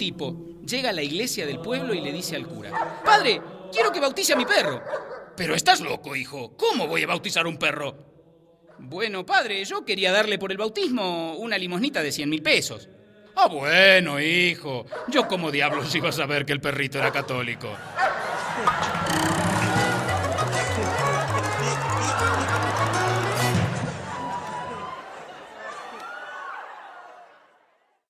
tipo llega a la iglesia del pueblo y le dice al cura: «Padre, quiero que bautice a mi perro». «Pero estás loco, hijo. ¿Cómo voy a bautizar un perro?» «Bueno, padre, yo quería darle por el bautismo una limosnita de 100.000 pesos». «Ah, bueno, hijo. Yo como diablos iba a saber que el perrito era católico».